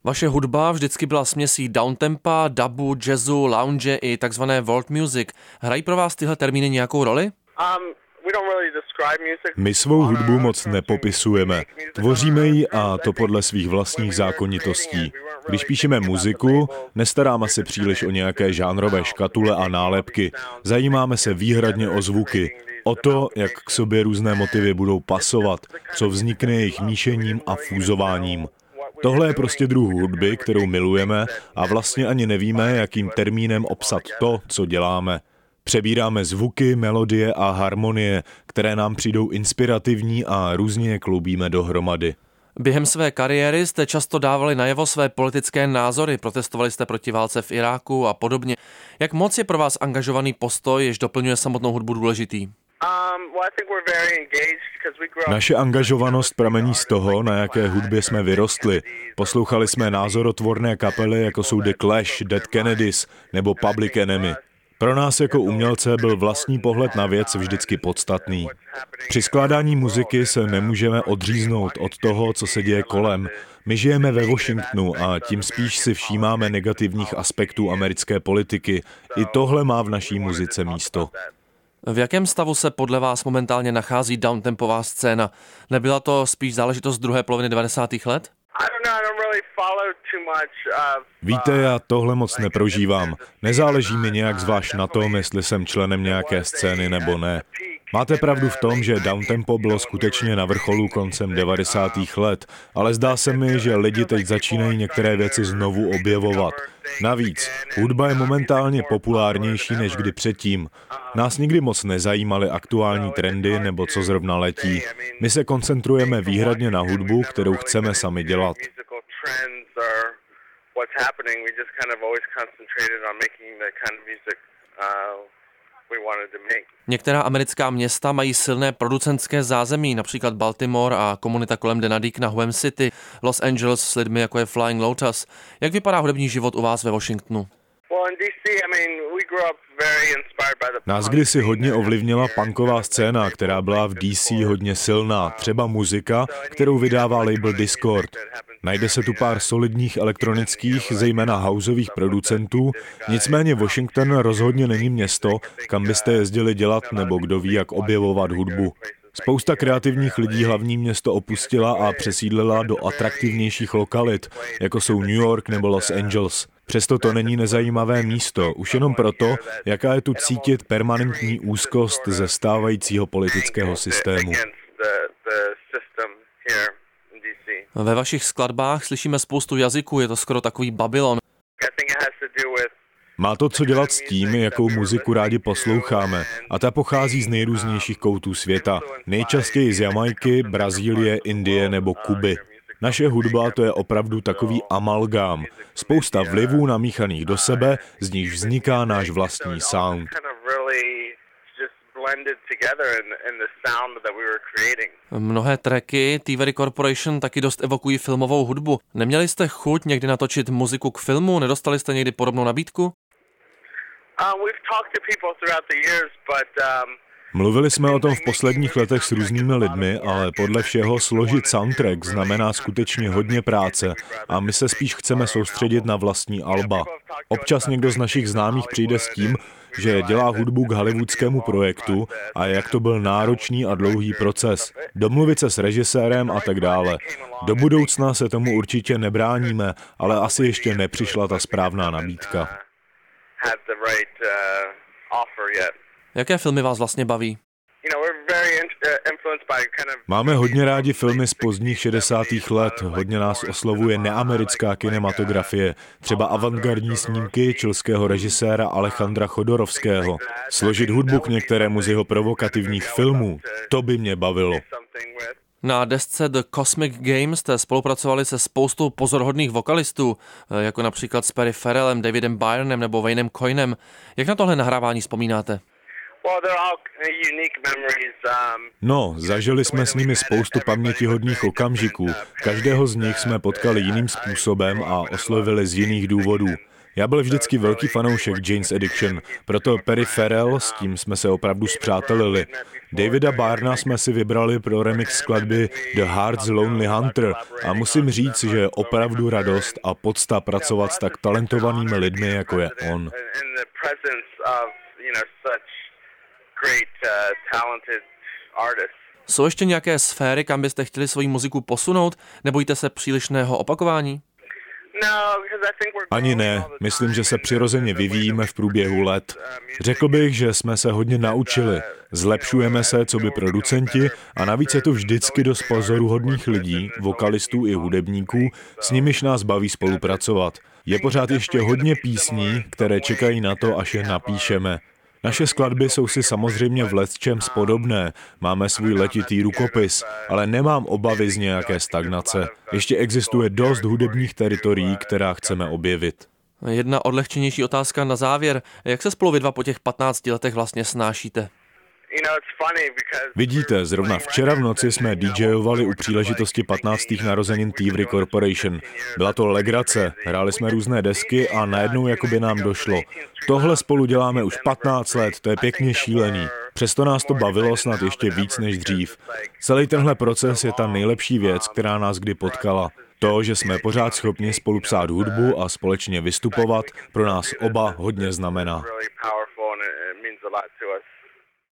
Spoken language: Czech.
Vaše hudba vždycky byla směsí downtempa, dubu, jazzu, lounge i takzvané world music. Hrají pro vás tyhle termíny nějakou roli? My svou hudbu moc nepopisujeme. Tvoříme ji a to podle svých vlastních zákonitostí. Když píšeme muziku, nestaráme se příliš o nějaké žánrové škatule a nálepky. Zajímáme se výhradně o zvuky. O to, jak k sobě různé motivy budou pasovat, co vznikne jejich míšením a fúzováním. Tohle je prostě druh hudby, kterou milujeme a vlastně ani nevíme, jakým termínem obsat to, co děláme. Přebíráme zvuky, melodie a harmonie, které nám přijdou inspirativní a různě je kloubíme dohromady. Během své kariéry jste často dávali najevo své politické názory, protestovali jste proti válce v Iráku a podobně. Jak moc je pro vás angažovaný postoj, jež doplňuje samotnou hudbu, důležitý? Naše angažovanost pramení z toho, na jaké hudbě jsme vyrostli. Poslouchali jsme názorotvorné kapely, jako jsou The Clash, Dead Kennedys nebo Public Enemy. Pro nás jako umělce byl vlastní pohled na věc vždycky podstatný. Při skládání muziky se nemůžeme odříznout od toho, co se děje kolem. My žijeme ve Washingtonu a tím spíš si všímáme negativních aspektů americké politiky. I tohle má v naší muzice místo. V jakém stavu se podle vás momentálně nachází downtempová scéna? Nebyla to spíš záležitost druhé poloviny 90. let? Víte, já tohle moc neprožívám. Nezáleží mi nějak zvlášť na tom, jestli jsem členem nějaké scény nebo ne. Máte pravdu v tom, že downtempo bylo skutečně na vrcholu koncem 90. let, ale zdá se mi, že lidi teď začínají některé věci znovu objevovat. Navíc, hudba je momentálně populárnější než kdy předtím. Nás nikdy moc nezajímaly aktuální trendy nebo co zrovna letí. My se koncentrujeme výhradně na hudbu, kterou chceme sami dělat. Některá americká města mají silné producentské zázemí, například Baltimore a komunita kolem Denadík na Huem City, Los Angeles s lidmi jako je Flying Lotus. Jak vypadá hudební život u vás ve Washingtonu? Nás kdysi hodně ovlivnila punková scéna, která byla v DC hodně silná, třeba muzika, kterou vydává label Dischord. Najde se tu pár solidních elektronických, zejména houseových producentů, nicméně Washington rozhodně není město, kam byste jezdili dělat nebo kdo ví, jak objevovat hudbu. Spousta kreativních lidí hlavní město opustila a přesídlila do atraktivnějších lokalit, jako jsou New York nebo Los Angeles. Přesto to není nezajímavé místo, už jenom proto, jaká je tu cítit permanentní úzkost ze stávajícího politického systému. Ve vašich skladbách slyšíme spoustu jazyků, je to skoro takový Babylon. Má to co dělat s tím, jakou muziku rádi posloucháme, a ta pochází z nejrůznějších koutů světa, nejčastěji z Jamajky, Brazílie, Indie nebo Kuby. Naše hudba to je opravdu takový amalgám, spousta vlivů namíchaných do sebe, z nichž vzniká náš vlastní sound. Mnohé tracky Thievery Corporation taky dost evokují filmovou hudbu. Neměli jste chuť někdy natočit muziku k filmu? Nedostali jste někdy podobnou nabídku? Mluvili jsme o tom v posledních letech s různými lidmi, ale podle všeho složit soundtrack znamená skutečně hodně práce a my se spíš chceme soustředit na vlastní alba. Občas někdo z našich známých přijde s tím, že dělá hudbu k hollywoodskému projektu a jak to byl náročný a dlouhý proces. Domluvit se s režisérem a tak dále. Do budoucna se tomu určitě nebráníme, ale asi ještě nepřišla ta správná nabídka. Jaké filmy vás vlastně baví? Máme hodně rádi filmy z pozdních 60. let, hodně nás oslovuje neamerická kinematografie, třeba avantgardní snímky chilského režiséra Alejandra Chodorovského. Složit hudbu k některému z jeho provokativních filmů, to by mě bavilo. Na desce The Cosmic Games jste spolupracovali se spoustou pozorhodných vokalistů, jako například s Perry Farrellem, Davidem Byrnem nebo Waynem Coynem. Jak na tohle nahrávání vzpomínáte? No, zažili jsme s nimi spoustu pamětihodných okamžiků. Každého z nich jsme potkali jiným způsobem a oslovili z jiných důvodů. Já byl vždycky velký fanoušek Jane's Addiction, proto Perry Farrell, s tím jsme se opravdu spřátelili. Davida Byrna jsme si vybrali pro remix skladby The Heart's Lonely Hunter a musím říct, že je opravdu radost a podsta pracovat s tak talentovanými lidmi, jako je on. Jsou ještě nějaké sféry, kam byste chtěli svoji muziku posunout? Nebojíte se přílišného opakování? Ani ne, myslím, že se přirozeně vyvíjíme v průběhu let. Řekl bych, že jsme se hodně naučili. Zlepšujeme se coby producenti a navíc je tu vždycky dost pozoruhodných lidí, vokalistů i hudebníků, s nimiž nás baví spolupracovat. Je pořád ještě hodně písní, které čekají na to, až je napíšeme. Naše skladby jsou si samozřejmě v lecčems podobné, máme svůj letitý rukopis, ale nemám obavy z nějaké stagnace. Ještě existuje dost hudebních teritorií, která chceme objevit. Jedna odlehčenější otázka na závěr. Jak se spolu vy dva po těch 15 letech vlastně snášíte? Vidíte, zrovna včera v noci jsme DJovali u příležitosti 15. narozenin Thievery Corporation. Byla to legrace, hráli jsme různé desky a najednou jakoby nám došlo. Tohle spolu děláme už 15 let, to je pěkně šílený. Přesto nás to bavilo snad ještě víc než dřív. Celý tenhle proces je ta nejlepší věc, která nás kdy potkala. To, že jsme pořád schopni spolu psát hudbu a společně vystupovat, pro nás oba hodně znamená.